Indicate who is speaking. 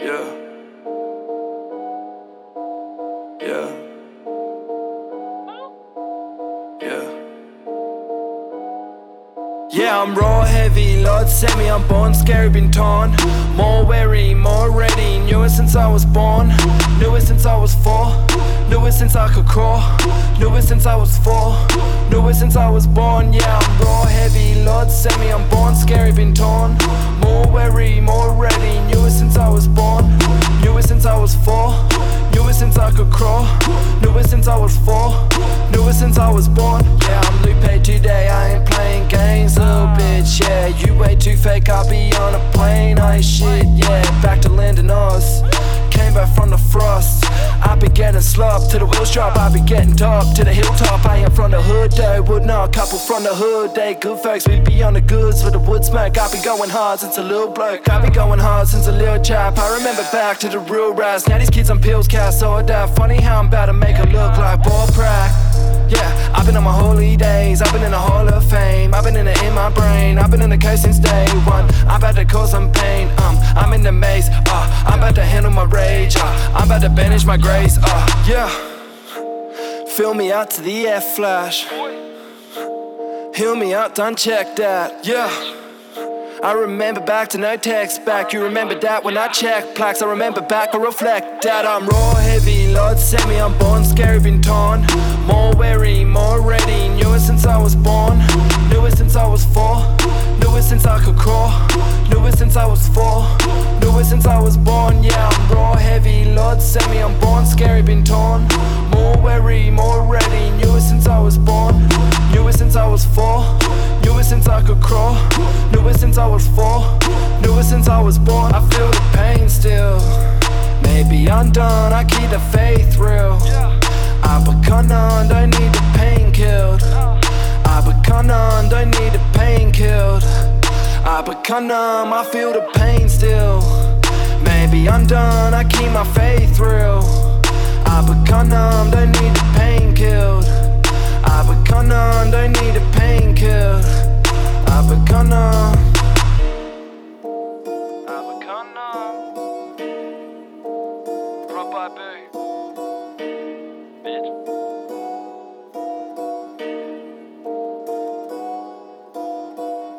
Speaker 1: Yeah. Yeah. Yeah. Yeah, I'm raw, heavy, Lord sent me, I'm born, scary, been torn. More wary, more ready, knew it since I was born. Knew it since I was 4, knew it since I could crawl. Knew it since I was 4, knew it since I was born. Yeah, I'm raw, heavy, Lord sent me, I'm born, scary, been torn. More wary, more ready, knew it since I was born. Knew it since I was 4, knew it since I could crawl. Knew it since I was 4, knew it since I was born. Yeah, I'm Lupe today, I ain't playing games, little bitch, yeah. You way too fake, I'll be on a plane, I ain't shit, yeah. Back to Landon Oz, came back from the frost. I be getting slopped, to the wheels drop, I be getting top. To the hilltop, I am from the hood, they would not couple from the hood, they good folks. We be on the goods for the wood smack. I be going hard since a little bloke, I be going hard since a little chap. I remember back to the real ras, now these kids on pills cast so die. Funny how I'm about to make it look like ball crack. Yeah, I've been on my holy days, I've been in the hall of fame, I've been in it in my brain, I've been in the case since day one. I'm about to cause some pain, I'm in the maze, I'm about to handle my rage, I'm about to banish my grace, yeah. Fill me out to the F flash, heal me out, done check that, yeah. I remember back to no text back. You remember that when I check plaques. I remember back, I reflect that. I'm raw, heavy, Lord sent me, I'm born, scary, been torn. More wary, more ready, knew it since I was born. Knew it since I was 4, knew it since I could crawl. Knew it since I was 4, knew it since I was born. Yeah, I'm raw, heavy, Lord sent me, I'm born, scary, been torn. More wary, more ready, knew it since I was born. Knew it since I was 4, knew it since I could crawl. Knew it since I was 4, knew it since I was born. I feel the pain still, maybe I'm done, I keep the faith real. I become on, don't need the pain killed. I become on, don't need the pain killed. I become numb, I feel the pain still. Maybe I'm done, I keep my faith real. I become numb, don't need the pain killed. I become numb, don't need the pain killed. I become numb. I become numb. Brought by